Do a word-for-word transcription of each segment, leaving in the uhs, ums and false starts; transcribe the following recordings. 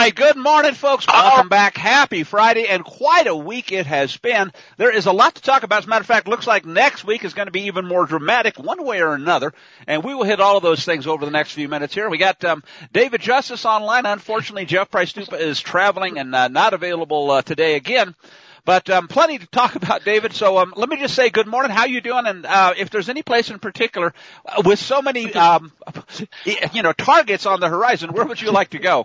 right, good morning, folks. Welcome back. Happy Friday, and quite a week it has been. There is a lot to talk about. As a matter of fact, looks like next week is going to be even more dramatic one way or another, and we will hit all of those things over the next few minutes here. We got um, David Justice online. Unfortunately, Jeff Price-Stupa is traveling and uh, not available uh, today again. But um, plenty to talk about, David. So um, let me just say good morning. How you doing? And uh, if there's any place in particular, uh, with so many um, you know targets on the horizon, where would you like to go?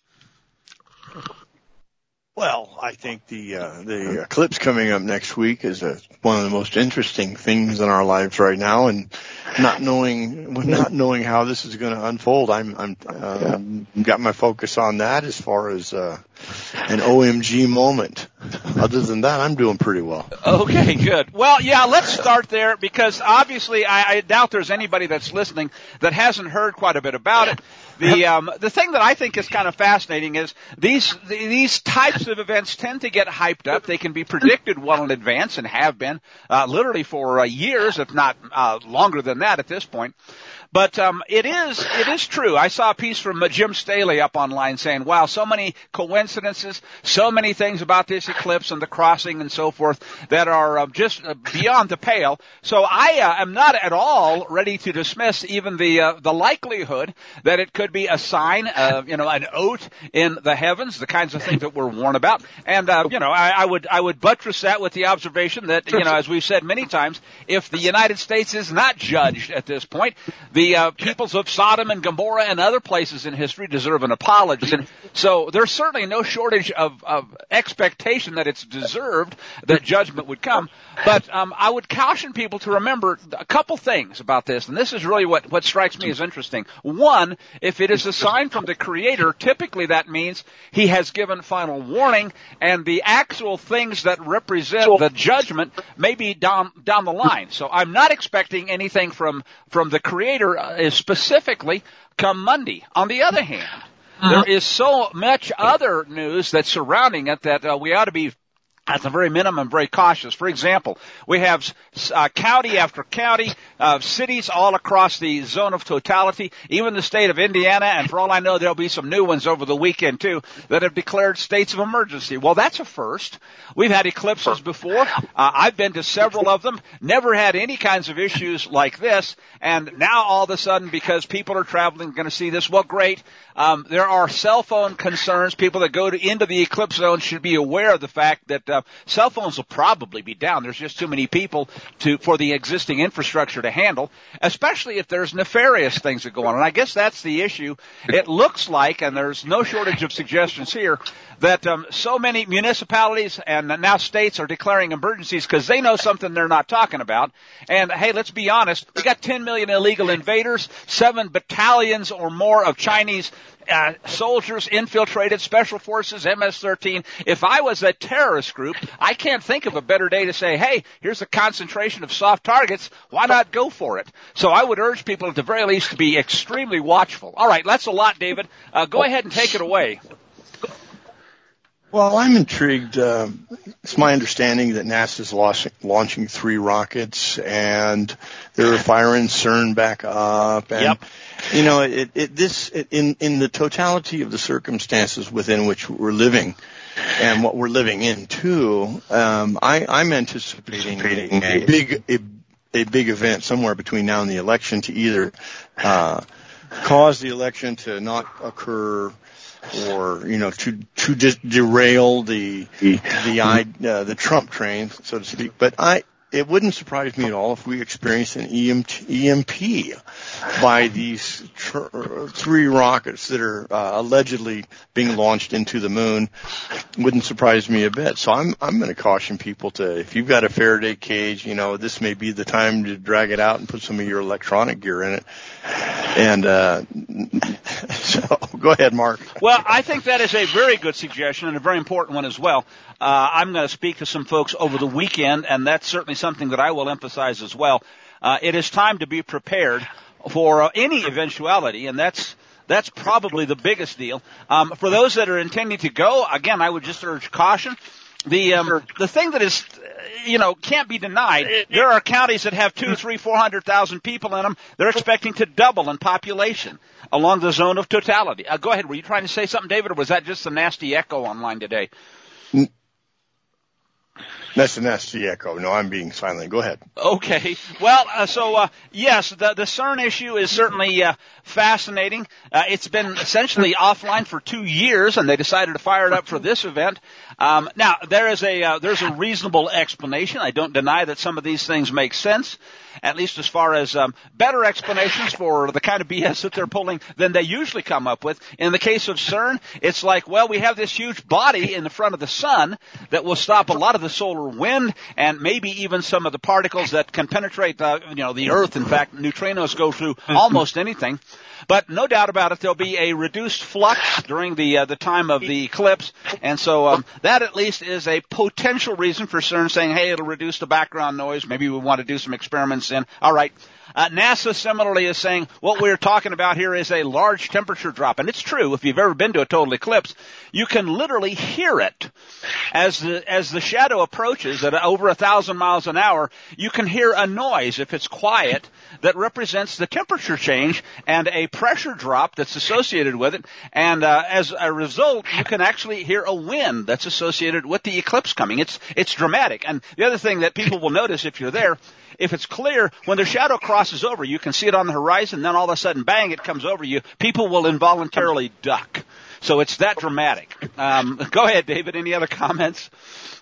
Well, I think the uh, the eclipse coming up next week is a, one of the most interesting things in our lives right now, and not knowing not knowing how this is going to unfold, I'm I'm uh, got my focus on that as far as uh, an O M G moment. Other than that, I'm doing pretty well. Okay, good. Well, yeah, let's start there because obviously I, I doubt there's anybody that's listening that hasn't heard quite a bit about it. The um, the thing that I think is kind of fascinating is these these types of events tend to get hyped up. They can be predicted well in advance and have been uh, literally for uh, years, if not uh, longer than that at this point. But um, it is it is true. I saw a piece from uh, Jim Staley up online saying, wow, so many coincidences, so many things about this eclipse and the crossing and so forth that are uh, just uh, beyond the pale. So I uh, am not at all ready to dismiss even the uh, the likelihood that it could be a sign, uh, you know, an oath in the heavens, the kinds of things that we're warned about. And, uh, you know, I, I would I would buttress that with the observation that, you know, as we've said many times, if the United States is not judged at this point, the The uh, peoples of Sodom and Gomorrah and other places in history deserve an apology. So there's certainly no shortage of, of expectation that it's deserved that judgment would come. But um, I would caution people to remember a couple things about this, and this is really what, what strikes me as interesting. One, if it is a sign from the Creator, typically that means He has given final warning, and the actual things that represent the judgment may be down down the line. So I'm not expecting anything from from the Creator is specifically come Monday. On the other hand, uh-huh. there is so much other news that's surrounding it that uh, we ought to be, at the very minimum, very cautious. For example, we have uh, county after county, uh, cities all across the zone of totality, even the state of Indiana, and for all I know, there'll be some new ones over the weekend, too, that have declared states of emergency. Well, that's a first. We've had eclipses before. Uh, I've been to several of them, never had any kinds of issues like this, and now all of a sudden, because people are traveling, going to see this, well, great. Um, there are cell phone concerns. People that go to, into the eclipse zone should be aware of the fact that uh, cell phones will probably be down. There's just too many people to for the existing infrastructure to handle, especially if there's nefarious things that go on. And I guess that's the issue. It looks like, and there's no shortage of suggestions here, that um, so many municipalities and now states are declaring emergencies because they know something they're not talking about. And, hey, let's be honest, we got ten million illegal invaders, seven battalions or more of Chinese Uh, soldiers infiltrated, special forces, M S thirteen. If I was a terrorist group, I can't think of a better day to say, hey, here's a concentration of soft targets. Why not go for it? So I would urge people at the very least to be extremely watchful. All right, that's a lot, David. Uh, go ahead and take it away. Well, I'm intrigued. Uh, it's my understanding that NASA's launching, launching three rockets, and they're firing CERN back up. And, yep. you know, it, it, this it, in in the totality of the circumstances within which we're living, and what we're living in too, um, I, I'm anticipating a, a big a, a big event somewhere between now and the election to either uh, cause the election to not occur, or, you know, to to just derail the the uh, the Trump train, so to speak. But I it wouldn't surprise me at all if we experienced an E M P by these tr- three rockets that are uh, allegedly being launched into the moon. Wouldn't surprise me a bit. So I'm I'm going to caution people to, if you've got a Faraday cage, you know, this may be the time to drag it out and put some of your electronic gear in it. And uh, so go ahead, Mark. Well, I think that is a very good suggestion and a very important one as well. Uh, I'm going to speak to some folks over the weekend, and that's certainly something that I will emphasize as well. Uh, it is time to be prepared for uh, any eventuality, and that's that's probably the biggest deal. Um, for those that are intending to go, again, I would just urge caution. the um, the thing that is, you know, can't be denied, there are counties that have two, three, four hundred thousand people in them. They're expecting to double in population along the zone of totality. Uh, go ahead. Were you trying to say something, David, or was that just a nasty echo online today? That's a nasty echo. No, I'm being silent. Go ahead. Okay. Well, uh, so, uh, yes, the, the CERN issue is certainly uh, fascinating. Uh, it's been essentially offline for two years, and they decided to fire it up for this event. Um, now, there is a uh, there's a reasonable explanation. I don't deny that some of these things make sense, at least as far as um, better explanations for the kind of B S that they're pulling than they usually come up with. In the case of CERN, it's like, well, we have this huge body in the front of the sun that will stop a lot of the solar wind and maybe even some of the particles that can penetrate, uh, you know, the Earth. In fact, neutrinos go through almost anything. But no doubt about it, there'll be a reduced flux during the uh, the time of the eclipse, and so um, that at least is a potential reason for CERN saying, hey, it'll reduce the background noise. Maybe we want to do some experiments in. All right. Uh, NASA similarly is saying what we're talking about here is a large temperature drop. And it's true. If you've ever been to a total eclipse, you can literally hear it as the, as the shadow approaches at over a thousand miles an hour. You can hear a noise, if it's quiet, that represents the temperature change and a pressure drop that's associated with it. And uh, as a result, you can actually hear a wind that's associated with the eclipse coming. It's, it's dramatic. And the other thing that people will notice if you're there, if it's clear, when the shadow crosses over, you can see it on the horizon, then all of a sudden, bang, it comes over you. People will involuntarily duck. So it's that dramatic. Um, go ahead, David. Any other comments?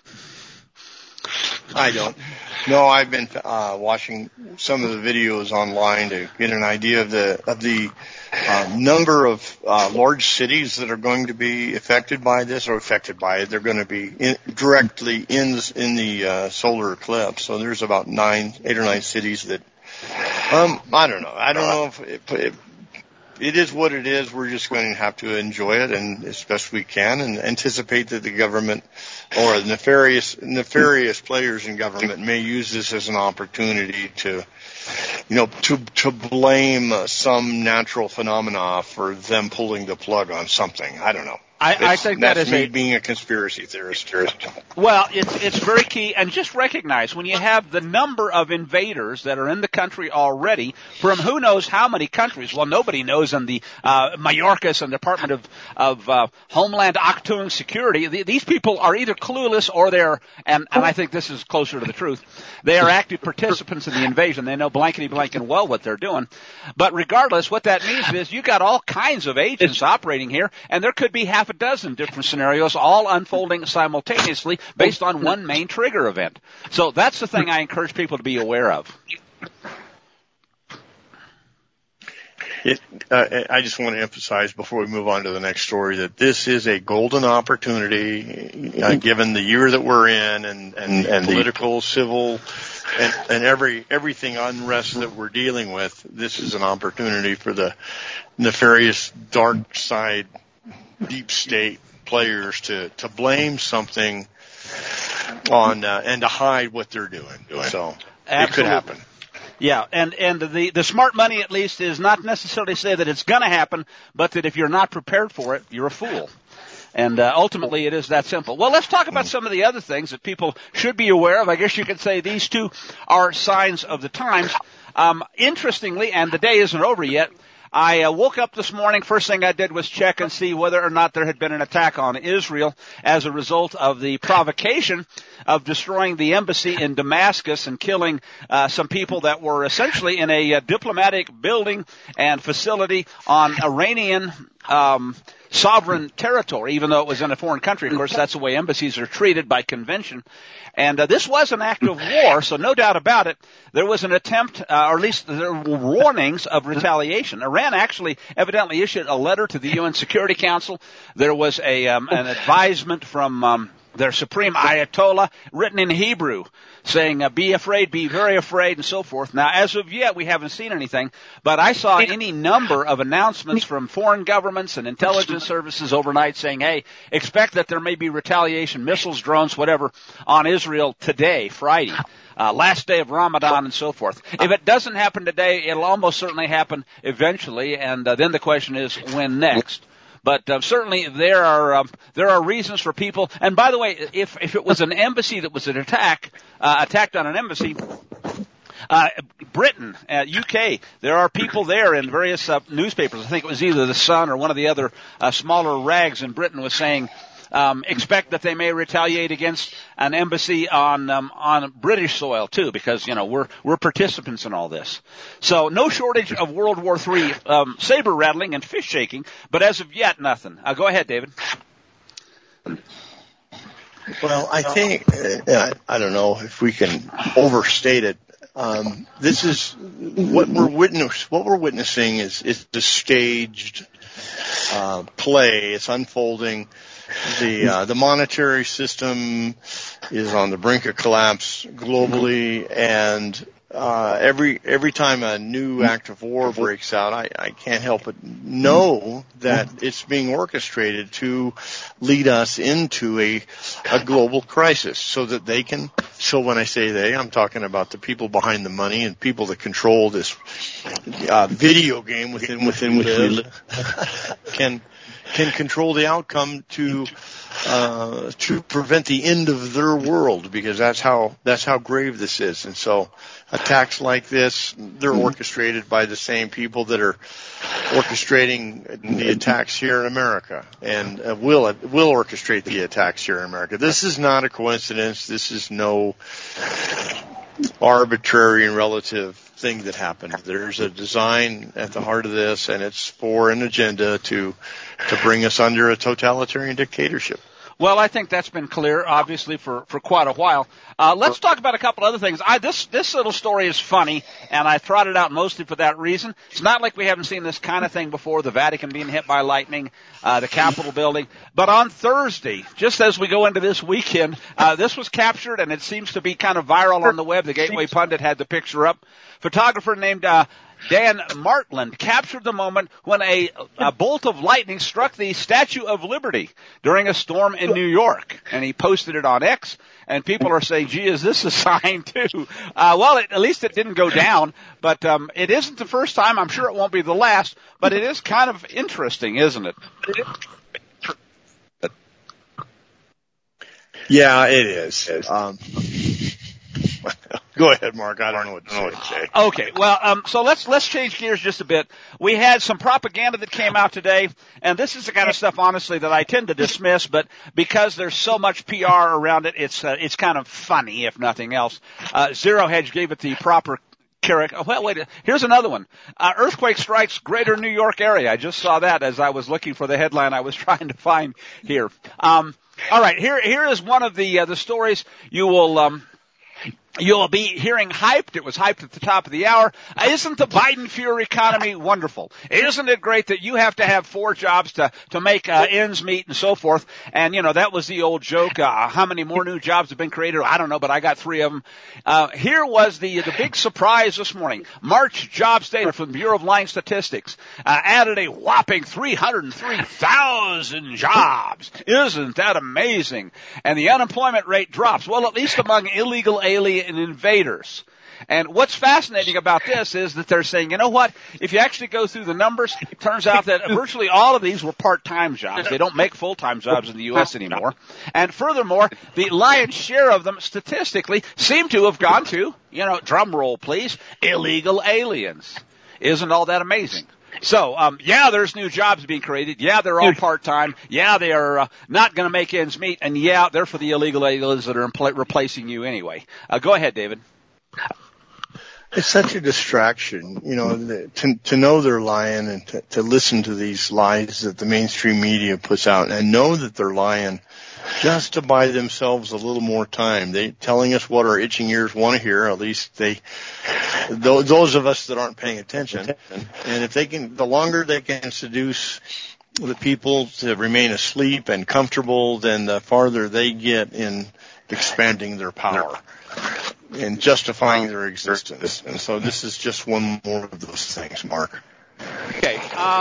I don't. No, I've been uh, watching some of the videos online to get an idea of the of the uh, number of uh, large cities that are going to be affected by this or affected by it. They're going to be in, directly in the, in the uh, solar eclipse. So there's about nine, eight or nine cities that. Um, I don't know. I don't know if it, it, it is what it is. We're just going to have to enjoy it and as best we can, and anticipate that the government or nefarious nefarious players in government may use this as an opportunity to, you know, to to blame uh, some natural phenomena for them pulling the plug on something. I don't know. I, I think that that's is me a, being a conspiracy theorist. Well, it's it's very key, and just recognize when you have the number of invaders that are in the country already from who knows how many countries. Well, nobody knows in the uh, Mayorkas and Department of of uh, Homeland Octung Security. The, these people are either clueless or they're, and, and I think this is closer to the truth, they are active participants in the invasion. They know blankety blank and well what they're doing. But regardless, what that means is you got all kinds of agents operating here, and there could be half a dozen different scenarios all unfolding simultaneously based on one main trigger event. So that's the thing I encourage people to be aware of. It, uh, I just want to emphasize before we move on to the next story that this is a golden opportunity, uh, given the year that we're in and, and, and political, civil, and, and every everything unrest that we're dealing with. This is an opportunity for the nefarious dark side, deep state players to, to blame something on uh, and to hide what they're doing. So Absolutely. It could happen. Yeah, and, and the, the smart money, at least, is not necessarily say that it's going to happen, but that if you're not prepared for it, you're a fool. And uh, ultimately, it is that simple. Well, let's talk about some of the other things that people should be aware of. I guess you could say these two are signs of the times. Um, interestingly, and the day isn't over yet, I uh, woke up this morning, first thing I did was check and see whether or not there had been an attack on Israel as a result of the provocation of destroying the embassy in Damascus and killing uh, some people that were essentially in a uh, diplomatic building and facility on Iranian um sovereign territory, even though it was in a foreign country. Of course, that's the way embassies are treated by convention. And uh, this was an act of war, so no doubt about it, there was an attempt, uh, or at least there were warnings of retaliation. Iran actually evidently issued a letter to the U N Security Council. There was a um, an advisement from um, their supreme Ayatollah written in Hebrew saying, uh, be afraid, be very afraid, and so forth. Now, as of yet, we haven't seen anything, but I saw any number of announcements from foreign governments and intelligence services overnight saying, hey, expect that there may be retaliation, missiles, drones, whatever, on Israel today, Friday, uh, last day of Ramadan, and so forth. If it doesn't happen today, it'll almost certainly happen eventually, and uh, then the question is, when next? but uh, certainly there are um, there are reasons for people. And by the way, if if it was an embassy that was an attack uh, attacked on an embassy. Uh, Britain, uh, U K, there are people there in various uh, newspapers. I think it was either The Sun or one of the other uh, smaller rags in Britain was saying, um, expect that they may retaliate against an embassy on um, on British soil too, because you know we're we're participants in all this. So no shortage of World War Three um, saber rattling and fish shaking, but as of yet, nothing. Uh, go ahead, David. Well, I think uh, I don't know if we can overstate it. Um, this is what we're witness. What we're witnessing is is the staged uh, play. It's unfolding. The uh, the monetary system is on the brink of collapse globally, and uh, every every time a new act of war breaks out, I, I can't help but know that it's being orchestrated to lead us into a a global crisis, so that they can. So when I say they, I'm talking about the people behind the money and people that control this uh, video game within within which we live can can control the outcome to uh, to prevent the end of their world, because that's how that's how grave this is. And so attacks like this, they're orchestrated by the same people that are orchestrating the attacks here in America, and uh, will will orchestrate the attacks here in America. This is not a coincidence. This is no arbitrary and relative thing that happened. There's a design at the heart of this, and it's for an agenda to to bring us under a totalitarian dictatorship. Well, I think that's been clear, obviously, for, for quite a while. Uh, let's talk about a couple other things. I, this, this little story is funny, and I trotted out mostly for that reason. It's not like we haven't seen this kind of thing before, the Vatican being hit by lightning, uh, the Capitol building. But on Thursday, just as we go into this weekend, uh, this was captured, and it seems to be kind of viral on the web. The Gateway Pundit had the picture up. Photographer named, uh, Dan Martland captured the moment when a, a bolt of lightning struck the Statue of Liberty during a storm in New York, and he posted it on X, and people are saying, gee, is this a sign too? Uh, well, it, at least it didn't go down, but um, it isn't the first time. I'm sure it won't be the last, but it is kind of interesting, isn't it? Yeah, it is. Um, Go ahead, Mark. I don't know what to say. Okay, well, um, so let's let's change gears just a bit. We had some propaganda that came out today, and this is the kind of stuff, honestly, that I tend to dismiss, but because there's so much P R around it, it's uh, it's kind of funny, if nothing else. Uh, Zero Hedge gave it the proper character. Oh, well, wait, here's another one. Uh, earthquake strikes greater New York area. I just saw that as I was looking for the headline I was trying to find here. Um, all right, here here is one of the uh, the stories you will. Um, You'll be hearing hyped. It was hyped at the top of the hour. Isn't the Biden-Fuhrer economy wonderful? Isn't it great that you have to have four jobs to, to make uh, ends meet and so forth? And, you know, that was the old joke. Uh, how many more new jobs have been created? I don't know, but I got three of them. Uh, here was the, the big surprise this morning. March jobs data from the Bureau of Land Statistics uh, added a whopping three hundred three thousand jobs. Isn't that amazing? And the unemployment rate drops. Well, at least among illegal alien and invaders. And what's fascinating about this is that they're saying, you know what, if you actually go through the numbers, it turns out that virtually all of these were part-time jobs. They don't make full-time jobs in the U S anymore. And furthermore, the lion's share of them statistically seem to have gone to, you know, drum roll please, illegal aliens. Isn't all that amazing? So, um, yeah, there's new jobs being created. Yeah, they're all part-time. Yeah, they are uh, not going to make ends meet. And yeah, they're for the illegal aliens that are impl- replacing you anyway. Uh, go ahead, David. It's such a distraction, you know, to, to know they're lying and to, to listen to these lies that the mainstream media puts out and know that they're lying just to buy themselves a little more time. They telling us what our itching ears want to hear. At least they, those of us that aren't paying attention. And if they can, the longer they can seduce the people to remain asleep and comfortable, then the farther they get in expanding their power and justifying their existence. And so this is just one more of those things, Mark. Okay. Um,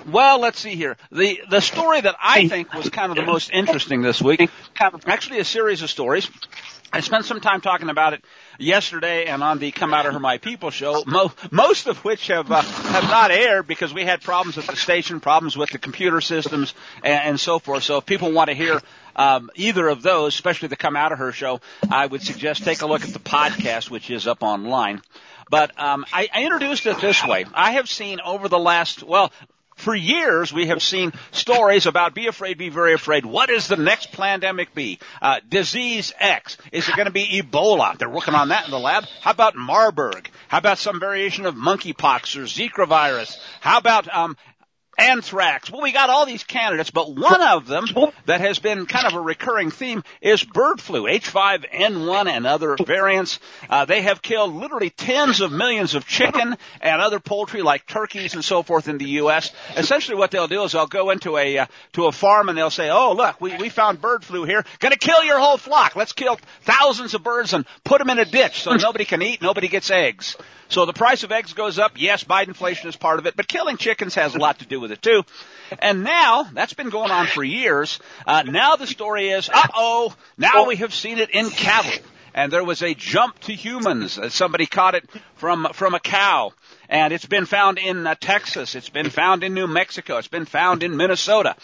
Well, let's see here. The the story that I think was kind of the most interesting this week, actually a series of stories. I spent some time talking about it yesterday and on the Come Out of Her My People show, mo- most of which have uh, have not aired because we had problems at the station, problems with the computer systems, and, and so forth. So if people want to hear um, either of those, especially the Come Out of Her show, I would suggest take a look at the podcast, which is up online. But um, I, I introduced it this way. I have seen over the last, well, for years, we have seen stories about be afraid, be very afraid. What is the next pandemic be? Uh, disease X. Is it going to be Ebola? They're working on that in the lab. How about Marburg? How about some variation of monkeypox or Zika virus? How about um, anthrax? Well, we got all these candidates, but one of them that has been kind of a recurring theme is bird flu, H five N one and other variants. Uh, they have killed literally tens of millions of chicken and other poultry like turkeys and so forth in the U S Essentially what they'll do is they'll go into a uh, to a farm and they'll say, oh, look, we, we found bird flu here. Going to kill your whole flock. Let's kill thousands of birds and put them in a ditch so nobody can eat, nobody gets eggs. So the price of eggs goes up. Yes, Bidenflation is part of it, but killing chickens has a lot to do with it too. And now, that's been going on for years. Uh, now the story is, uh-oh, now we have seen it in cattle. And there was a jump to humans. Uh, somebody caught it from from a cow. And it's been found in uh, Texas. It's been found in New Mexico. It's been found in Minnesota.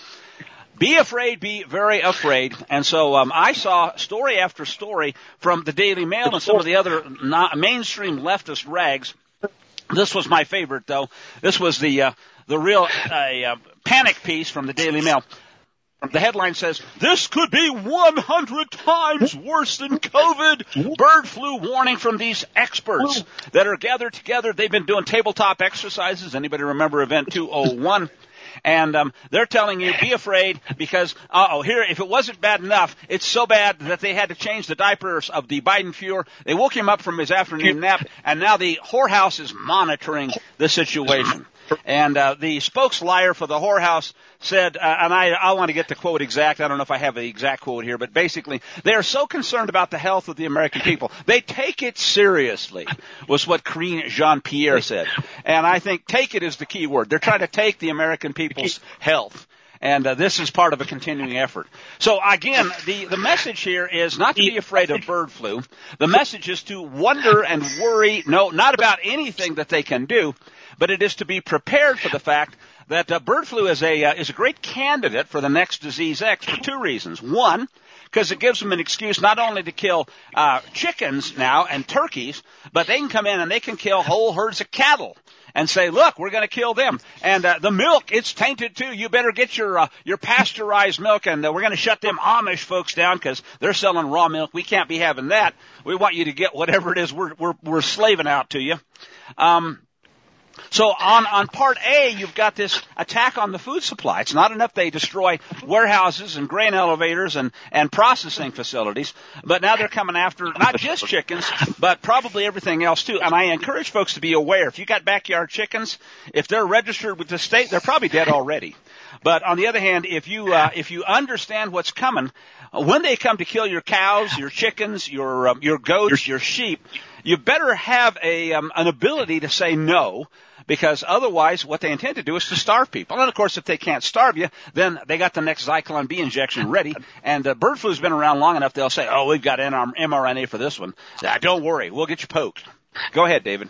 Be afraid, be very afraid. And so um, I saw story after story from the Daily Mail and some of the other not mainstream leftist rags. This was my favorite, though. This was the uh, the real uh, uh, panic piece from the Daily Mail. The headline says, this could be one hundred times worse than COVID. Bird flu warning from these experts that are gathered together. They've been doing tabletop exercises. Anybody remember Event two oh one? And um, they're telling you, be afraid, because, uh-oh, here, if it wasn't bad enough, it's so bad that they had to change the diapers of the Biden Fuhrer. They woke him up from his afternoon nap, and now the whorehouse is monitoring the situation. And uh, the spokesliar for the whorehouse said, uh, and I, I want to get the quote exact. I don't know if I have the exact quote here, but basically, they are so concerned about the health of the American people. They take it seriously, was what Karine Jean-Pierre said. And I think take it is the key word. They're trying to take the American people's health. And uh, this is part of a continuing effort. So, again, the, the message here is not to be afraid of bird flu. The message is to wonder and worry, no, not about anything that they can do, but it is to be prepared for the fact that uh, bird flu is a uh, is a great candidate for the next disease X for two reasons. One, because it gives them an excuse not only to kill uh, chickens now and turkeys, but they can come in and they can kill whole herds of cattle and say, look, we're going to kill them. And uh, the milk, it's tainted too. You better get your uh, your pasteurized milk, and uh, we're going to shut them Amish folks down because they're selling raw milk. We can't be having that. We want you to get whatever it is we're we're, we're slaving out to you. Um So on, on part A, you've got this attack on the food supply. It's not enough they destroy warehouses and grain elevators and, and processing facilities, but now they're coming after not just chickens, but probably everything else too. And I encourage folks to be aware. If you got backyard chickens, if they're registered with the state, they're probably dead already. But on the other hand, if you uh, if you understand what's coming, when they come to kill your cows, your chickens, your um, your goats, your sheep, you better have a um, an ability to say no, because otherwise what they intend to do is to starve people. And, of course, if they can't starve you, then they got the next Zyklon B injection ready. And uh, bird flu's been around long enough, they'll say, oh, we've got M R N A for this one. Ah, don't worry, we'll get you poked. Go ahead, David.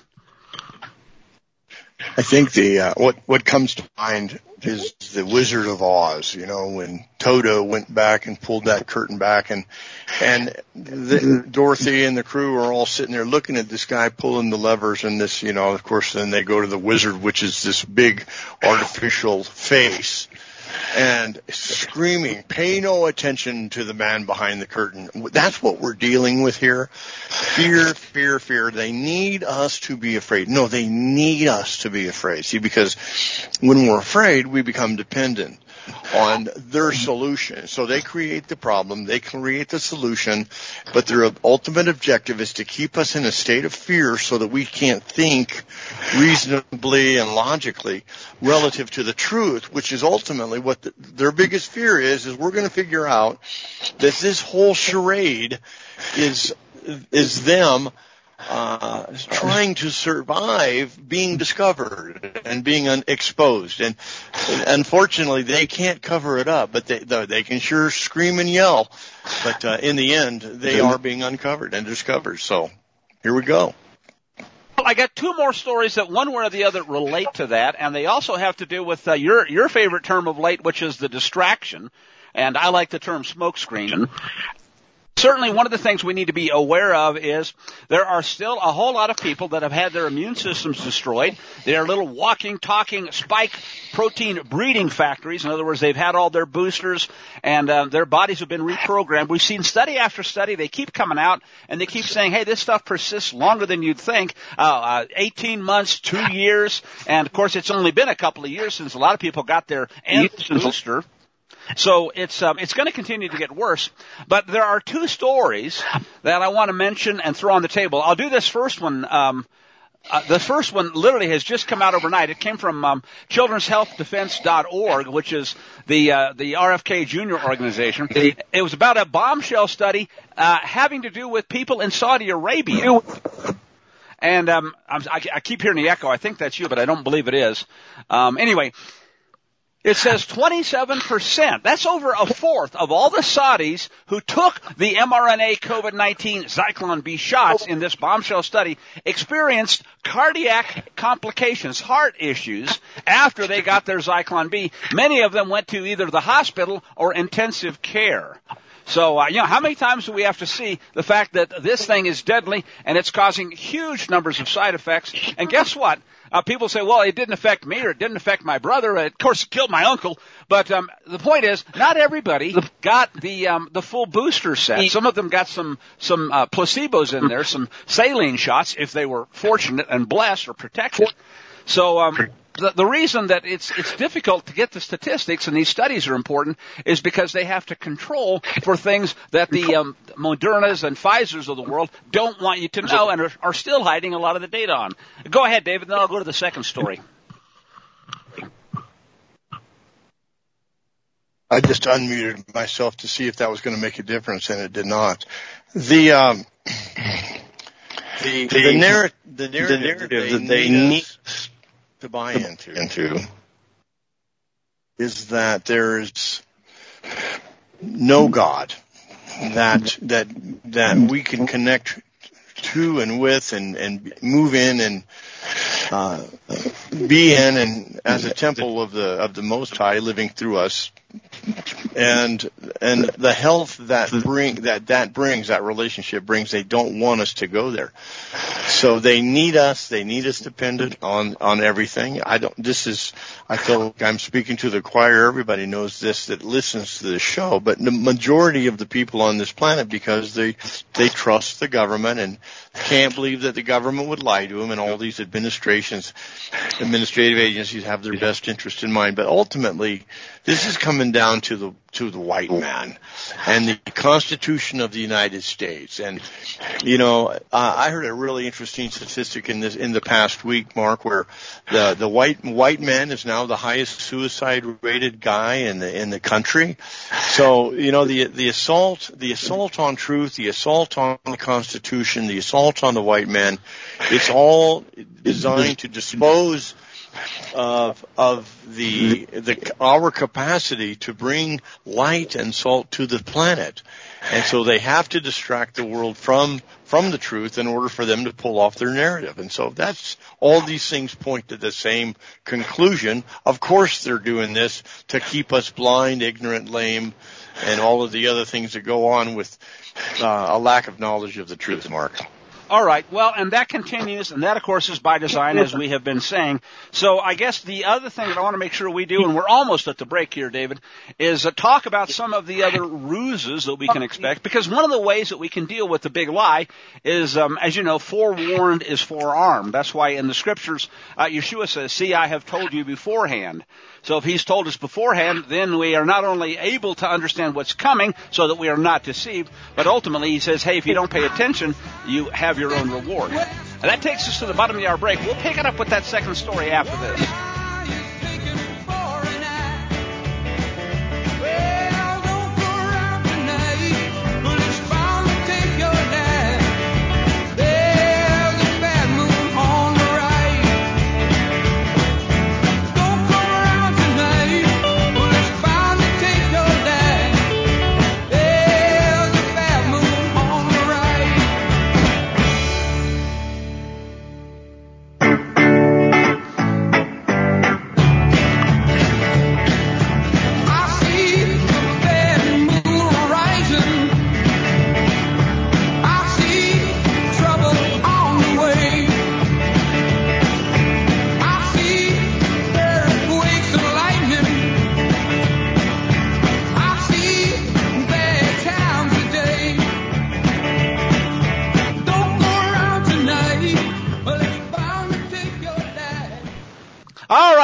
I think the uh, what what comes to mind is the Wizard of Oz. You know, when Toto went back and pulled that curtain back, and and the, Dorothy and the crew are all sitting there looking at this guy pulling the levers, and this, you know, of course, then they go to the wizard, which is this big artificial face, and screaming, "Pay no attention to the man behind the curtain." That's what we're dealing with here. Fear, fear, fear. They need us to be afraid. No, they need us to be afraid. See, because when we're afraid, we become dependent on their solution. So they create the problem, they create the solution, but their ultimate objective is to keep us in a state of fear so that we can't think reasonably and logically relative to the truth, which is ultimately what the, their biggest fear is, is we're going to figure out that this whole charade is is them uh, trying to survive being discovered and being un- exposed. And, and unfortunately, they can't cover it up, but they they can sure scream and yell. But uh, in the end, they are being uncovered and discovered. So here we go. I got two more stories that one way or the other relate to that, and they also have to do with uh, your your favorite term of late, which is the distraction, and I like the term smokescreen. Certainly one of the things we need to be aware of is there are still a whole lot of people that have had their immune systems destroyed. They are little walking, talking, spike protein breeding factories. In other words, they've had all their boosters and uh, their bodies have been reprogrammed. We've seen study after study. They keep coming out and they keep saying, hey, this stuff persists longer than you'd think, uh, uh, eighteen months, two years. And, of course, it's only been a couple of years since a lot of people got their nth booster. So it's um, it's going to continue to get worse. But there are two stories that I want to mention and throw on the table. I'll do this first one. Um, uh, the first one literally has just come out overnight. It came from um, children's health defense dot org, which is the uh, the R F K Junior organization. It was about a bombshell study uh, having to do with people in Saudi Arabia. And um, I'm, I, I keep hearing the echo. I think that's you, but I don't believe it is. Um, anyway. It says twenty-seven percent. That's over a fourth of all the Saudis who took the mRNA COVID nineteen Zyklon B shots in this bombshell study experienced cardiac complications, heart issues, after they got their Zyklon B. Many of them went to either the hospital or intensive care. So, uh, you know, how many times do we have to see the fact that this thing is deadly and it's causing huge numbers of side effects? And guess what? Uh, people say, well, it didn't affect me or it didn't affect my brother. Of course, it killed my uncle. But um, the point is, not everybody got the um, the full booster set. Some of them got some some uh, placebos in there, some saline shots if they were fortunate and blessed or protected. So um, the, the reason that it's it's difficult to get the statistics, and these studies are important, is because they have to control for things that the um, Modernas and Pfizers of the world don't want you to know and are, are still hiding a lot of the data on. Go ahead, David, then I'll go to the second story. I just unmuted myself to see if that was going to make a difference, and it did not. The um, the, the, the, narr- the narrative, the narrative that they, that they need to buy into, into is that there is no God that that that we can connect to and with and, and move in and uh, be in and as a temple of the of the Most High living through us. And and the health that bring that that brings, that relationship brings, they don't want us to go there. So they need us. They need us dependent on on everything. I don't. This is. I feel like I'm speaking to the choir. Everybody knows this that listens to the show. But the majority of the people on this planet, because they they trust the government and can't believe that the government would lie to them, and all these administrations, administrative agencies have their best interest in mind. But ultimately, this is coming down to the to the white man and the Constitution of the United States. And you know, uh, I heard a really interesting statistic in this in the past week, Mark, where the the white white man is now the highest suicide rated guy in the in the country. So you know, the the assault the assault on truth, the assault on the Constitution, the assault on the white man, it's all designed to dispose of of the the our capacity to bring light and salt to the planet. And so they have to distract the world from from the truth in order for them to pull off their narrative. And so that's all these things point to the same conclusion. Of course they're doing this to keep us blind, ignorant, lame, and all of the other things that go on with uh, a lack of knowledge of the truth, Mark. All right. Well, and that continues, and that, of course, is by design, as we have been saying. So I guess the other thing that I want to make sure we do, and we're almost at the break here, David, is uh, talk about some of the other ruses that we can expect, because one of the ways that we can deal with the big lie is, um, as you know, forewarned is forearmed. That's why in the Scriptures, uh, Yeshua says, see, I have told you beforehand. So if he's told us beforehand, then we are not only able to understand what's coming so that we are not deceived, but ultimately he says, hey, if you don't pay attention, you have your own reward. And that takes us to the bottom of the hour break. We'll pick it up with that second story after this. There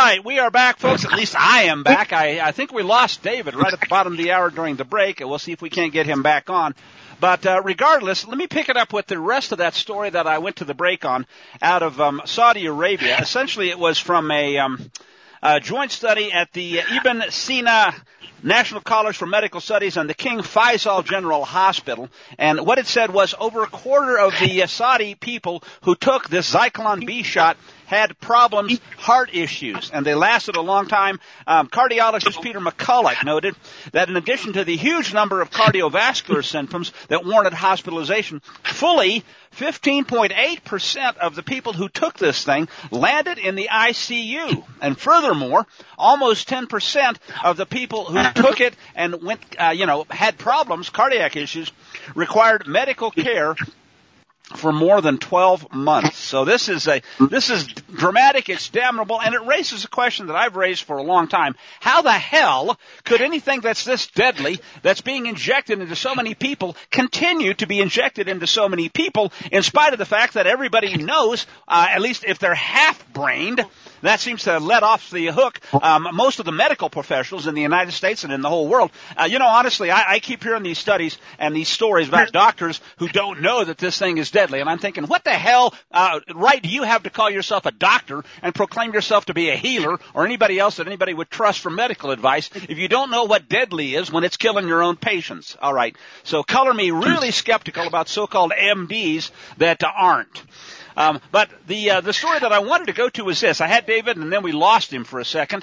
right, we are back, folks. At least I am back. I, I think we lost David right at the bottom of the hour during the break, and we'll see if we can't get him back on. But uh, regardless, let me pick it up with the rest of that story that I went to the break on out of um, Saudi Arabia. Essentially, it was from a, um, a joint study at the Ibn Sina National College for Medical Studies and the King Faisal General Hospital. And what it said was over a quarter of the uh, Saudi people who took this Zyklon B shot had problems, heart issues, and they lasted a long time. Um, cardiologist Peter McCulloch noted that in addition to the huge number of cardiovascular symptoms that warranted hospitalization, fully fifteen point eight percent of the people who took this thing landed in the I C U. And furthermore, almost ten percent of the people who took it and went, uh, you know, had problems, cardiac issues, required medical care for more than twelve months. So this is a, this is dramatic, it's damnable, and it raises a question that I've raised for a long time. How the hell could anything that's this deadly, that's being injected into so many people, continue to be injected into so many people, in spite of the fact that everybody knows, uh, at least if they're half-brained, that seems to let off the hook um, most of the medical professionals in the United States and in the whole world. Uh, you know, honestly, I, I keep hearing these studies and these stories about doctors who don't know that this thing is deadly. And I'm thinking, what the hell uh, right do you have to call yourself a doctor and proclaim yourself to be a healer or anybody else that anybody would trust for medical advice if you don't know what deadly is when it's killing your own patients? All right. So color me really skeptical about so-called M Ds that uh, aren't. Um, but the uh, the story that I wanted to go to was this. I had David, and then we lost him for a second.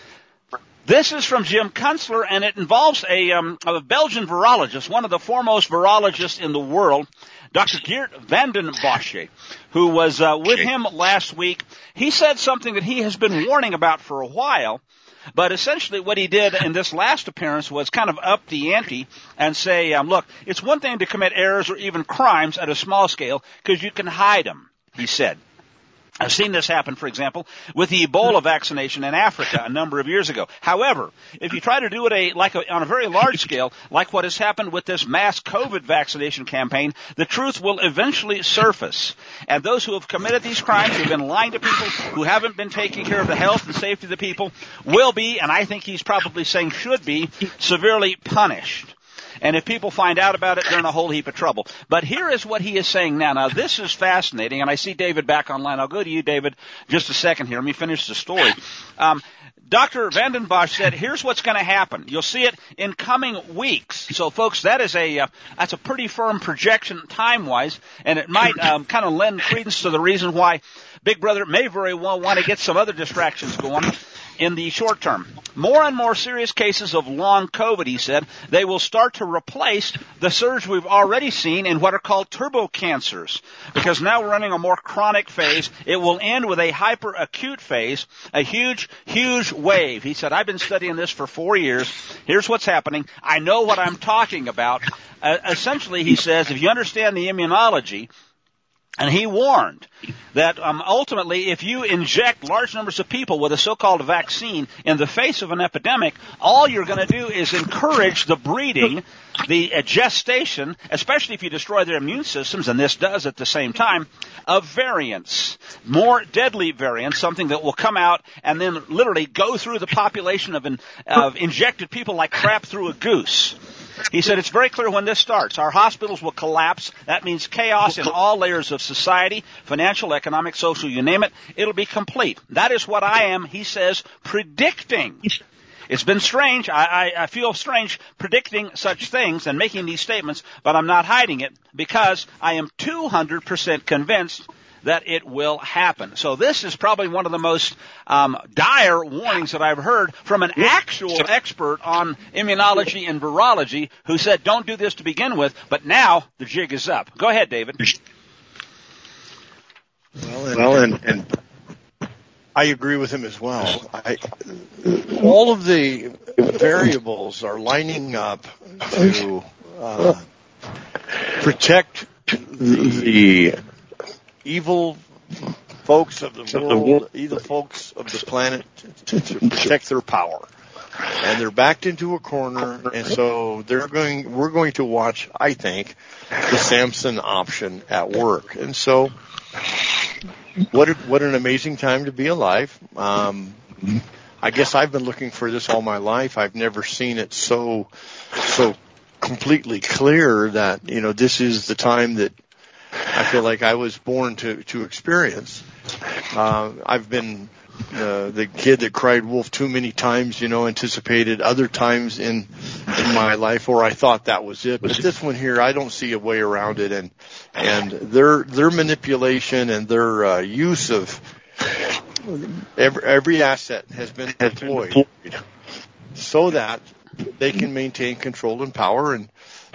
This is from Jim Kunstler, and it involves a, um, a Belgian virologist, one of the foremost virologists in the world, Doctor Geert Vanden Bossche, who was uh, with him last week. He said something that he has been warning about for a while, but essentially what he did in this last appearance was kind of up the ante and say, um, look, it's one thing to commit errors or even crimes at a small scale because you can hide them, he said. I've seen this happen, for example, with the Ebola vaccination in Africa a number of years ago. However, if you try to do it a, like a, on a very large scale, like what has happened with this mass COVID vaccination campaign, the truth will eventually surface. And those who have committed these crimes, who have been lying to people, who haven't been taking care of the health and safety of the people, will be, and I think he's probably saying should be, severely punished. And if people find out about it, they're in a whole heap of trouble. But here is what he is saying now. Now, this is fascinating, and I see David back online. I'll go to you, David, just a second here. Let me finish the story. Um, Doctor Vanden Bossche said, here's what's going to happen. You'll see it in coming weeks. So, folks, that is a uh, that's a pretty firm projection time-wise, and it might um, kind of lend credence to the reason why Big Brother may very well want to get some other distractions going in the short term. More and more serious cases of long COVID, he said, they will start to replace the surge we've already seen in what are called turbo cancers, because now we're running a more chronic phase. It will end with a hyper-acute phase, a huge, huge wave. He said, I've been studying this for four years. Here's what's happening. I know what I'm talking about. Uh, essentially, he says, if you understand the immunology, and he warned that um, ultimately if you inject large numbers of people with a so-called vaccine in the face of an epidemic, all you're going to do is encourage the breeding, the uh, gestation, especially if you destroy their immune systems, and this does at the same time, of variants, more deadly variants, something that will come out and then literally go through the population of, in, of injected people like crap through a goose. He said it's very clear when this starts. Our hospitals will collapse. That means chaos in all layers of society, financial, economic, social, you name it. It'll be complete. That is what I am, he says, predicting. It's been strange. I, I, I feel strange predicting such things and making these statements, but I'm not hiding it because I am two hundred percent convinced that it will happen. So this is probably one of the most um, dire warnings that I've heard from an actual expert on immunology and virology who said don't do this to begin with, but now the jig is up. Go ahead, David. Well, and, well, and, and I agree with him as well. I, all of the variables are lining up to uh, protect the evil folks of the world, evil folks of the planet, to, to protect their power. And they're backed into a corner, and so they're going. We're going to watch, I think, the Samson option at work. And so, what a, what an amazing time to be alive. Um, I guess I've been looking for this all my life. I've never seen it so, so completely clear that, you know, this is the time that I feel like I was born to, to experience. Uh, I've been, uh, the kid that cried wolf too many times, you know, anticipated other times in, in my life, or I thought that was it. But this one here, I don't see a way around it. And, and their, their manipulation and their, uh, use of, Every, every asset has been deployed so that they can maintain control and power, and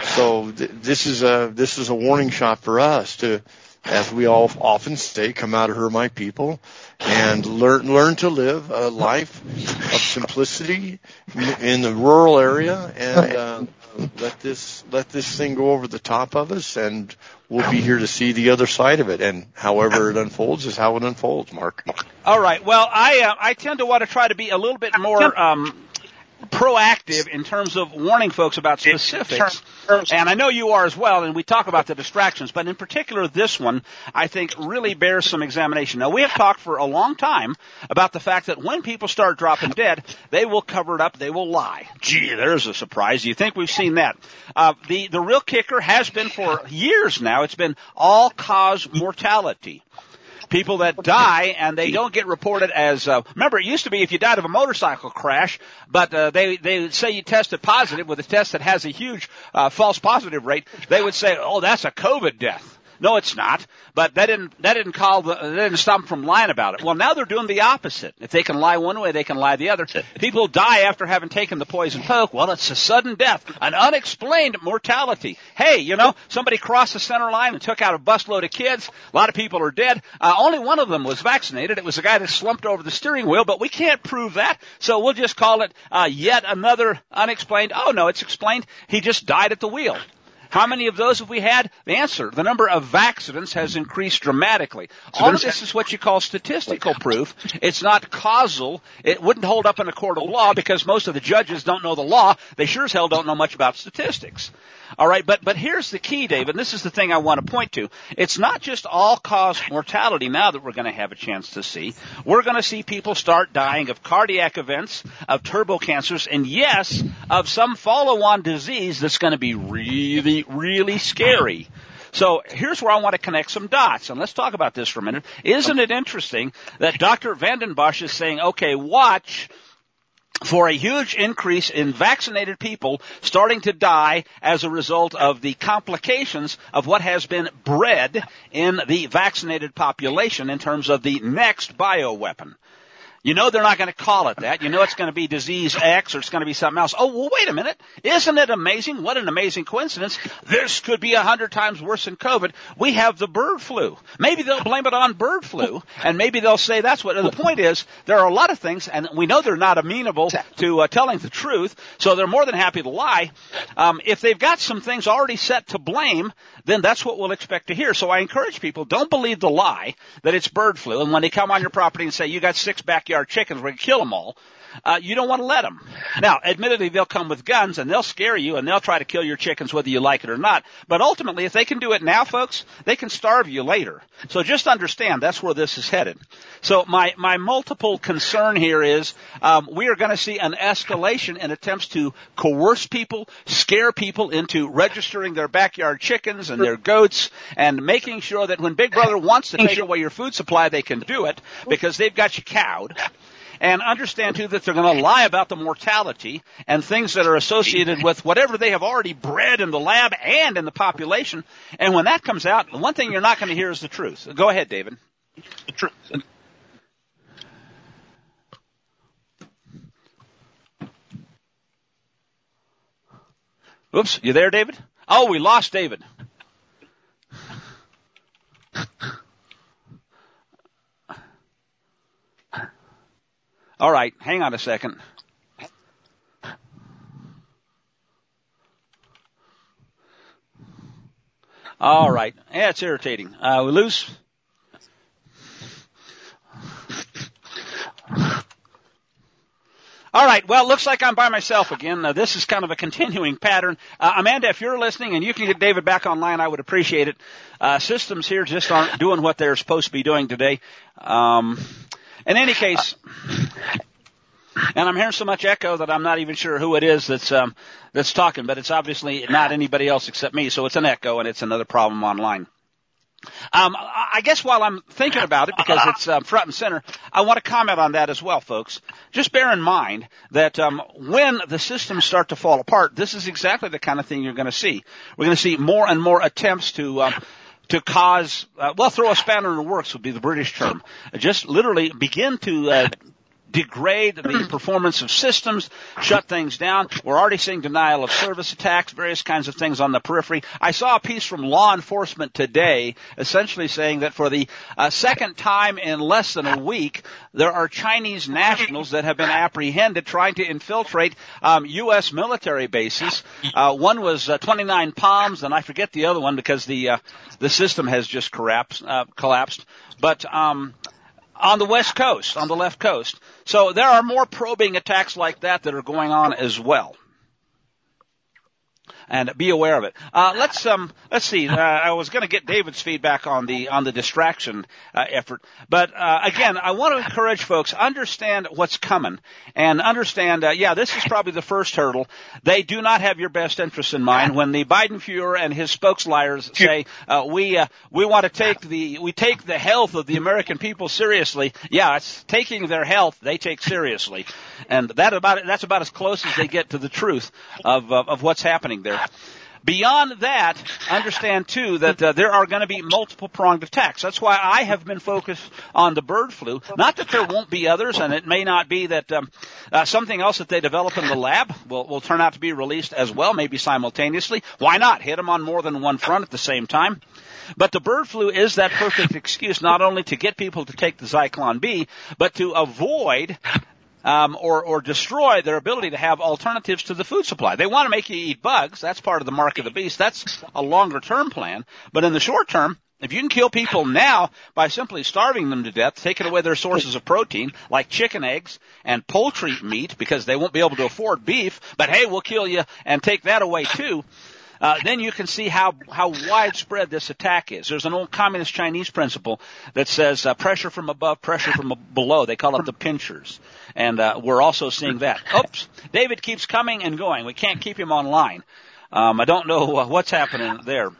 so th- this is a this is a warning shot for us to, as we all often say, come out of her, my people, and learn learn to live a life of simplicity in the rural area, and uh, let this let this thing go over the top of us, and we'll be here to see the other side of it. And however it unfolds is how it unfolds, Mark. All right. Well, I uh, I tend to want to try to be a little bit more um, proactive in terms of warning folks about specifics. And I know you are as well, and we talk about the distractions, but in particular this one, I think, really bears some examination. Now, we have talked for a long time about the fact that when people start dropping dead, they will cover it up, they will lie. Gee, there's a surprise. You think we've seen that? Uh, the, the real kicker has been for years now, it's been all-cause mortality. People that die and they don't get reported as, uh, remember it used to be if you died of a motorcycle crash, but, uh, they, they say you tested positive with a test that has a huge, uh, false positive rate, they would say, oh, that's a COVID death. No, it's not. But that didn't, that didn't call the, that didn't stop them from lying about it. Well, now they're doing the opposite. If they can lie one way, they can lie the other. People die after having taken the poison poke. Well, it's a sudden death, an unexplained mortality. Hey, you know, somebody crossed the center line and took out a busload of kids. A lot of people are dead. Uh, only one of them was vaccinated. It was the guy that slumped over the steering wheel, but we can't prove that. So we'll just call it, uh, yet another unexplained. Oh no, it's explained. He just died at the wheel. How many of those have we had? The answer, the number of accidents has increased dramatically. All of this is what you call statistical proof. It's not causal. It wouldn't hold up in a court of law because most of the judges don't know the law. They sure as hell don't know much about statistics. All right, but but here's the key, David. This is the thing I want to point to. It's not just all-cause mortality now that we're going to have a chance to see. We're going to see people start dying of cardiac events, of turbocancers, and yes, of some follow-on disease that's going to be really, really scary. So here's where I want to connect some dots, and let's talk about this for a minute. Isn't it interesting that Doctor Vanden Bossche is saying, okay, watch for a huge increase in vaccinated people starting to die as a result of the complications of what has been bred in the vaccinated population in terms of the next bioweapon. You know they're not going to call it that. You know it's going to be disease X or it's going to be something else. Oh, well, wait a minute. Isn't it amazing? What an amazing coincidence. This could be a hundred times worse than COVID. We have the bird flu. Maybe they'll blame it on bird flu, and maybe they'll say that's what. The point is, there are a lot of things, and we know they're not amenable to uh, telling the truth, so they're more than happy to lie. Um, if they've got some things already set to blame, then that's what we'll expect to hear. So I encourage people, don't believe the lie that it's bird flu, and when they come on your property and say, you got six backyard chickens, we're going to kill them all, uh, you don't want to let them. Now, admittedly, they'll come with guns, and they'll scare you, and they'll try to kill your chickens whether you like it or not. But ultimately, if they can do it now, folks, they can starve you later. So just understand that's where this is headed. So my, my multiple concern here is um, we are going to see an escalation in attempts to coerce people, scare people into registering their backyard chickens and their goats, and making sure that when Big Brother wants to take away your food supply, they can do it because they've got you cowed. And understand, too, that they're going to lie about the mortality and things that are associated with whatever they have already bred in the lab and in the population. And when that comes out, the one thing you're not going to hear is the truth. Go ahead, David. The truth. Oops, you there, David? Oh, we lost David. All right, hang on a second. All right, yeah, it's irritating. Uh, we lose. All right, well, looks like I'm by myself again. Uh, this is kind of a continuing pattern. Uh, Amanda, if you're listening and you can get David back online, I would appreciate it. Uh, systems here just aren't doing what they're supposed to be doing today. Um, in any case, And I'm hearing so much echo that I'm not even sure who it is that's um, that's talking, but it's obviously not anybody else except me, so it's an echo, and it's another problem online. Um, I guess while I'm thinking about it, because it's uh, front and center, I want to comment on that as well, folks. Just bear in mind that um, when the systems start to fall apart, this is exactly the kind of thing you're going to see. We're going to see more and more attempts to um, to cause, uh, well, throw a spanner in the works would be the British term. Just literally begin to uh, degrade the performance of systems, shut things down. We're already seeing denial of service attacks, various kinds of things on the periphery. I saw a piece from law enforcement today essentially saying that for the uh, second time in less than a week, there are Chinese nationals that have been apprehended trying to infiltrate um, U S military bases. Uh, one was uh, twenty-nine Palms, and I forget the other one because the uh, the system has just collapsed. Uh, collapsed. But um on the West Coast, on the left coast. So there are more probing attacks like that that are going on as well. And be aware of it. Uh, let's um, let's see. Uh, I was going to get David's feedback on the on the distraction uh, effort, but uh, again, I want to encourage folks understand what's coming and understand. Uh, yeah, this is probably the first hurdle. They do not have your best interests in mind. When the Biden Fuhrer and his spokesliars say uh, we uh, we want to take the we take the health of the American people seriously, yeah, it's taking their health they take seriously, and that about that's about as close as they get to the truth of of, of what's happening there. Beyond that, understand, too, that uh, there are going to be multiple-pronged attacks. That's why I have been focused on the bird flu. Not that there won't be others, and it may not be that um, uh, something else that they develop in the lab will, will turn out to be released as well, maybe simultaneously. Why not? Hit them on more than one front at the same time. But the bird flu is that perfect excuse not only to get people to take the Zyklon B, but to avoid Um, or, or destroy their ability to have alternatives to the food supply. They want to make you eat bugs. That's part of the mark of the beast. That's a longer-term plan. But in the short term, if you can kill people now by simply starving them to death, taking away their sources of protein, like chicken eggs and poultry meat, because they won't be able to afford beef, but hey, we'll kill you and take that away too, Uh, then you can see how, how widespread this attack is. There's an old communist Chinese principle that says uh, pressure from above, pressure from below. They call it the pinchers. And uh, we're also seeing that. Oops, David keeps coming and going. We can't keep him online. Um, I don't know uh, what's happening there.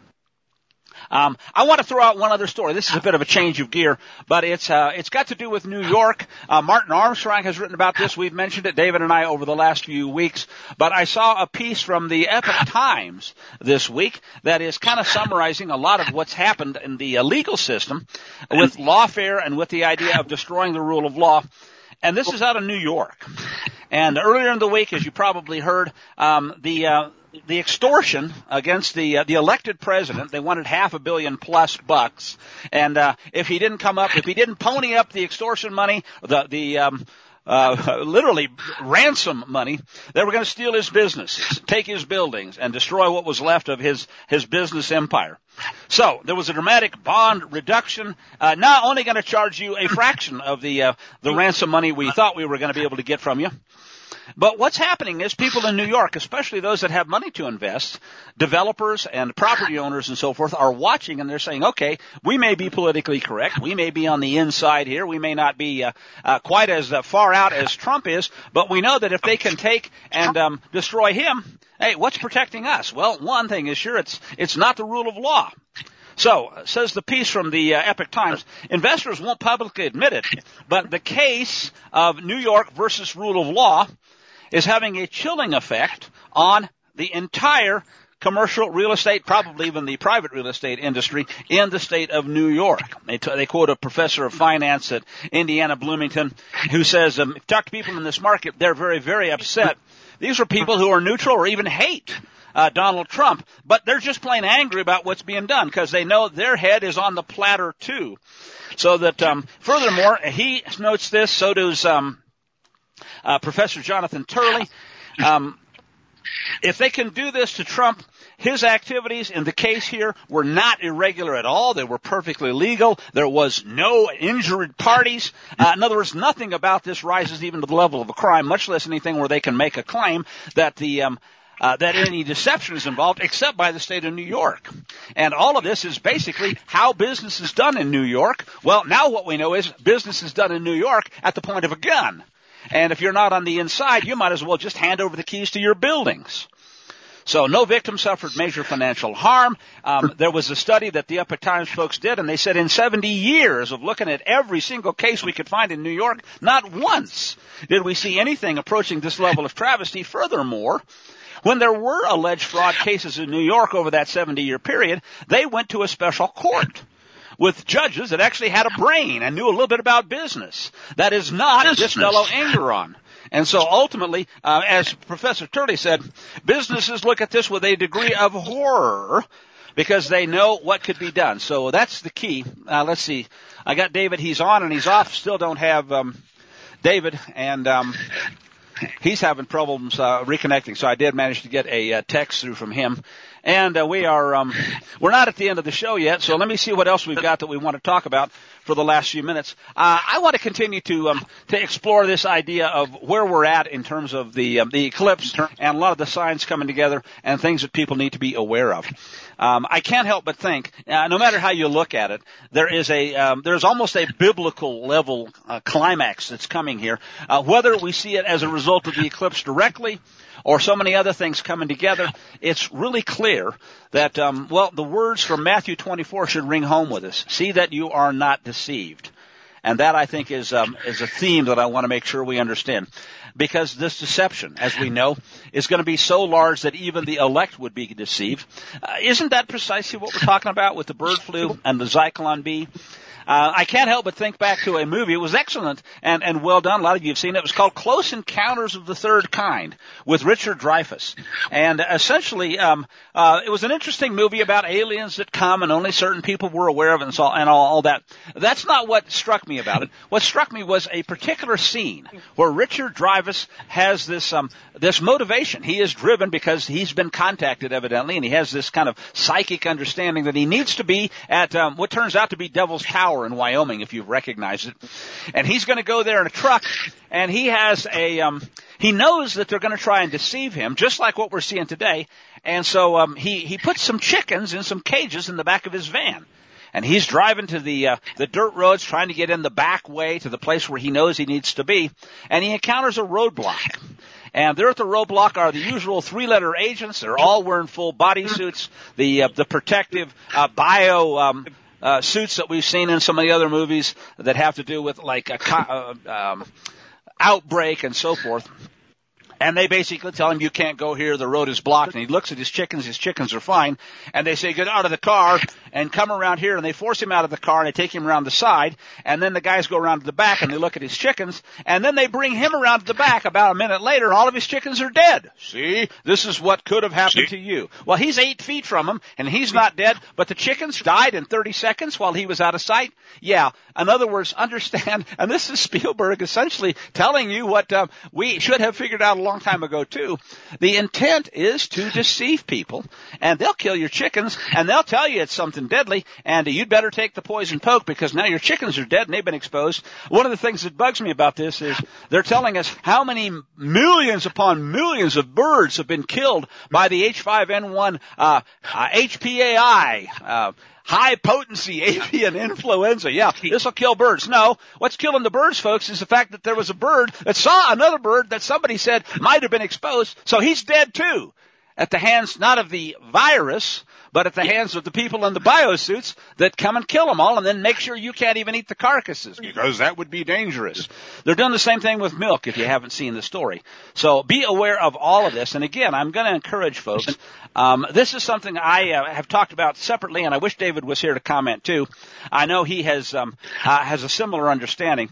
Um, I want to throw out one other story. This is a bit of a change of gear, but it's uh, it's got to do with New York. Uh, Martin Armstrong has written about this. We've mentioned it, David and I, over the last few weeks. But I saw a piece from the Epoch Times this week that is kind of summarizing a lot of what's happened in the uh, legal system with lawfare and with the idea of destroying the rule of law. And this is out of New York. And earlier in the week, as you probably heard, um, the uh, the extortion against the uh, the elected president, they wanted half a billion plus bucks. And uh, if he didn't come up, if he didn't pony up the extortion money, the the um, uh, literally ransom money, they were going to steal his businesses, take his buildings, and destroy what was left of his his business empire. So there was a dramatic bond reduction, uh, not only going to charge you a fraction of the uh, the ransom money we thought we were going to be able to get from you, but what's happening is people in New York, especially those that have money to invest, developers and property owners and so forth, are watching and they're saying, okay, we may be politically correct. We may be on the inside here. We may not be uh, uh, quite as uh, far out as Trump is, but we know that if they can take and um, destroy him, hey, what's protecting us? Well, one thing is sure, it's it's not the rule of law. So, says the piece from the uh, Epoch Times, investors won't publicly admit it, but the case of New York versus rule of law is having a chilling effect on the entire commercial real estate, probably even the private real estate industry in the state of New York. They, t- they quote a professor of finance at Indiana Bloomington who says, um, if you talk to people in this market, they're very, very upset. These are people who are neutral or even hate Uh, Donald Trump, but they're just plain angry about what's being done because they know their head is on the platter too. So that, um, furthermore, he notes this, so does um, uh, Professor Jonathan Turley. Um, if they can do this to Trump, his activities in the case here were not irregular at all. They were perfectly legal. There was no injured parties. Uh, in other words, nothing about this rises even to the level of a crime, much less anything where they can make a claim that the um, Uh, that any deception is involved, except by the state of New York. And all of this is basically how business is done in New York. Well, now what we know is business is done in New York at the point of a gun. And if you're not on the inside, you might as well just hand over the keys to your buildings. So no victim suffered major financial harm. Um, there was a study that the Epoch Times folks did, and they said in seventy years of looking at every single case we could find in New York, not once did we see anything approaching this level of travesty. Furthermore, when there were alleged fraud cases in New York over that seventy-year period, they went to a special court with judges that actually had a brain and knew a little bit about business. That is not business. This fellow Engeron. And so ultimately, uh, as Professor Turley said, businesses look at this with a degree of horror because they know what could be done. So that's the key. Uh, let's see. I got David. He's on and he's off. Still don't have um, David. And um, he's having problems uh, reconnecting. So I did manage to get a uh, text through from him. And uh, we are, um, we're not at the end of the show yet, so let me see what else we've got that we want to talk about for the last few minutes. Uh, I want to continue to, um, to explore this idea of where we're at in terms of the, um, the eclipse and a lot of the signs coming together and things that people need to be aware of. Um, I can't help but think, uh, no matter how you look at it, there is a, um, there's almost a biblical level uh, climax that's coming here. Uh, whether we see it as a result of the eclipse directly or so many other things coming together, it's really clear that, um, well, the words from Matthew twenty-four should ring home with us. See that you are not deceived. And that, I think, is, um, is a theme that I want to make sure we understand. Because this deception, as we know, is going to be so large that even the elect would be deceived. Uh, isn't that precisely what we're talking about with the bird flu and the Zyklon B? Uh, I can't help but think back to a movie. It was excellent and, and well done. A lot of you have seen it. It was called Close Encounters of the Third Kind with Richard Dreyfuss. And essentially, um, uh, it was an interesting movie about aliens that come and only certain people were aware of it and, so, and all, all that. That's not what struck me about it. What struck me was a particular scene where Richard Dreyfuss has this, um, this motivation. He is driven because he's been contacted evidently, and he has this kind of psychic understanding that he needs to be at, um, what turns out to be Devil's Tower in Wyoming, if you've recognized it. And he's going to go there in a truck, and he has a, um, he knows that they're going to try and deceive him, just like what we're seeing today. And so, um, he, he puts some chickens in some cages in the back of his van. And he's driving to the, uh, the dirt roads, trying to get in the back way to the place where he knows he needs to be. And he encounters a roadblock. And there at the roadblock are the usual three-letter agents. They're all wearing full bodysuits, the, uh, the protective, uh, bio, um, Uh, suits that we've seen in some of the other movies that have to do with like a co- uh, um, outbreak and so forth. And they basically tell him, you can't go here, the road is blocked. And he looks at his chickens, his chickens are fine. And they say, get out of the car and come around here. And they force him out of the car and they take him around the side. And then the guys go around to the back and they look at his chickens. And then they bring him around to the back about a minute later, and all of his chickens are dead. See, this is what could have happened to you. Well, he's eight feet from him and he's not dead, but the chickens died in thirty seconds while he was out of sight. Yeah. In other words, understand, and this is Spielberg essentially telling you what um, we should have figured out a long time ago too. The intent is to deceive people, and they'll kill your chickens, and they'll tell you it's something deadly, and you'd better take the poison poke because now your chickens are dead and they've been exposed. One of the things that bugs me about this is they're telling us how many millions upon millions of birds have been killed by the H five N one uh, uh, H P A I, uh, high potency avian influenza. Yeah, this will kill birds. No, what's killing the birds, folks, is the fact that there was a bird that saw another bird that somebody said might have been exposed, so he's dead too. At the hands not of the virus, but at the hands of the people in the biosuits that come and kill them all and then make sure you can't even eat the carcasses because that would be dangerous. They're doing the same thing with milk if you haven't seen the story. So be aware of all of this. And again, I'm going to encourage folks. Um, this is something I uh, have talked about separately, and I wish David was here to comment too. I know he has um, uh, has a similar understanding.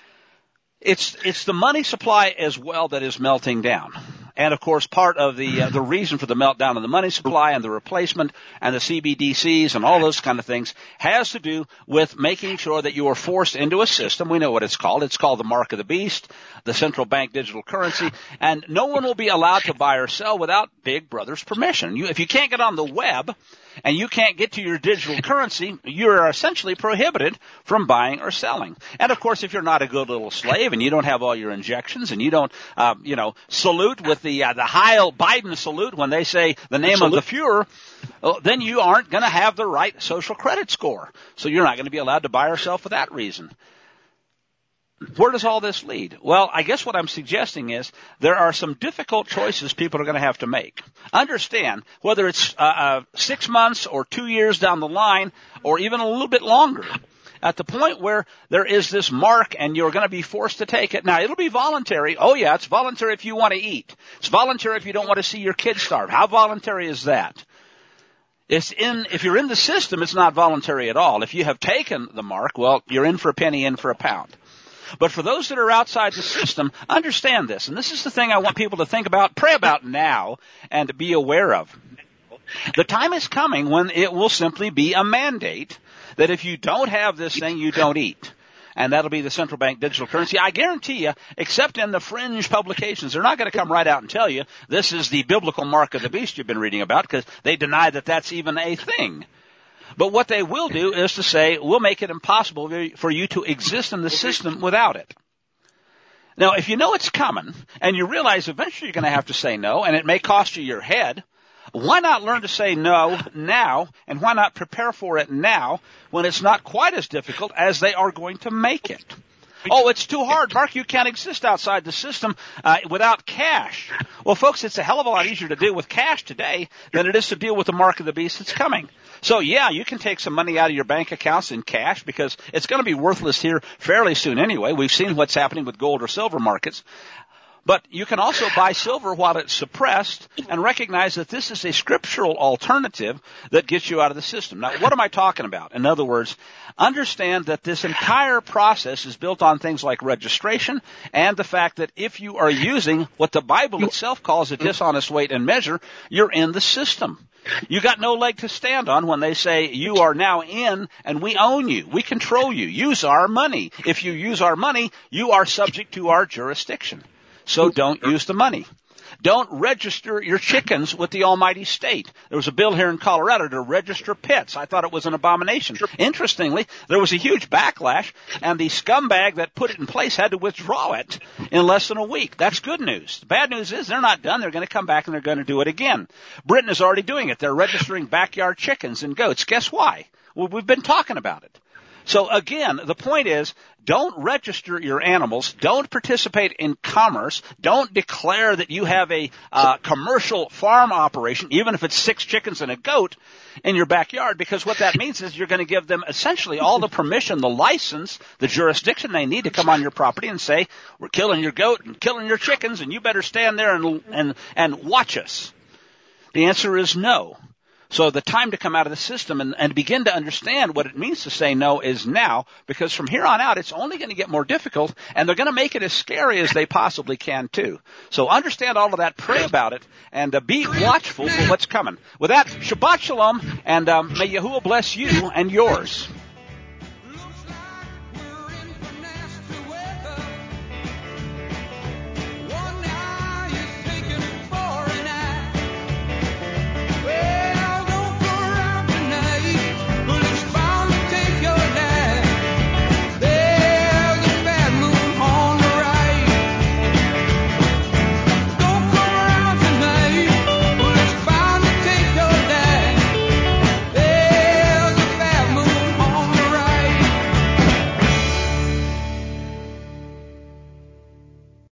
It's it's the money supply as well that is melting down. And, of course, part of the uh, the reason for the meltdown of the money supply and the replacement and the C B D Cs and all those kind of things has to do with making sure that you are forced into a system. We know what it's called. It's called the mark of the beast, the central bank digital currency. And no one will be allowed to buy or sell without Big Brother's permission. You, if you can't get on the web and you can't get to your digital currency, you're essentially prohibited from buying or selling. And, of course, if you're not a good little slave and you don't have all your injections and you don't, uh, you know, salute with the uh, the Heil Biden salute when they say the name salute of the Fuhrer, well, then you aren't going to have the right social credit score. So you're not going to be allowed to buy or sell for that reason. where does all this lead? Well, I guess what I'm suggesting is there are some difficult choices people are going to have to make. Understand, whether it's uh, uh, six months or two years down the line or even a little bit longer, at the point where there is this mark and you're going to be forced to take it. Now, it'll be voluntary. Oh, yeah, it's voluntary if you want to eat. It's voluntary if you don't want to see your kids starve. How voluntary is that? It's in, if you're in the system, it's not voluntary at all. If you have taken the mark, well, you're in for a penny, in for a pound. But for those that are outside the system, understand this. And this is the thing I want people to think about, pray about now, and to be aware of. The time is coming when it will simply be a mandate that if you don't have this thing, you don't eat. And that'll be the central bank digital currency. I guarantee you, except in the fringe publications, they're not going to come right out and tell you this is the biblical mark of the beast you've been reading about, because they deny that that's even a thing. But what they will do is to say, we'll make it impossible for you to exist in the system without it. Now, if you know it's coming, and you realize eventually you're going to have to say no, and it may cost you your head, why not learn to say no now, and why not prepare for it now when it's not quite as difficult as they are going to make it? Oh, it's too hard, Mark. You can't exist outside the system uh, without cash. Well, folks, it's a hell of a lot easier to deal with cash today than it is to deal with the mark of the beast that's coming. So, yeah, you can take some money out of your bank accounts in cash because it's going to be worthless here fairly soon anyway. We've seen what's happening with gold or silver markets. But you can also buy silver while it's suppressed and recognize that this is a scriptural alternative that gets you out of the system. Now, what am I talking about? In other words, understand that this entire process is built on things like registration and the fact that if you are using what the Bible itself calls a dishonest weight and measure, you're in the system. You got no leg to stand on when they say you are now in and we own you. We control you. Use our money. If you use our money, you are subject to our jurisdiction. So don't use the money. Don't register your chickens with the almighty state. There was a bill here in Colorado to register pets. I thought it was an abomination. Interestingly, there was a huge backlash, and the scumbag that put it in place had to withdraw it in less than a week. That's good news. The bad news is they're not done. They're going to come back and they're going to do it again. Britain is already doing it. They're registering backyard chickens and goats. Guess why? Well, we've been talking about it. So again, the point is, don't register your animals, don't participate in commerce, don't declare that you have a uh, commercial farm operation, even if it's six chickens and a goat in your backyard, because what that means is you're going to give them essentially all the permission, the license, the jurisdiction they need to come on your property and say, we're killing your goat and killing your chickens, and you better stand there and and, and watch us. The answer is no. So the time to come out of the system and, and begin to understand what it means to say no is now, because from here on out, it's only going to get more difficult, and they're going to make it as scary as they possibly can, too. So understand all of that, pray about it, and uh, be watchful for what's coming. With that, Shabbat Shalom, and um, may Yahuwah bless you and yours.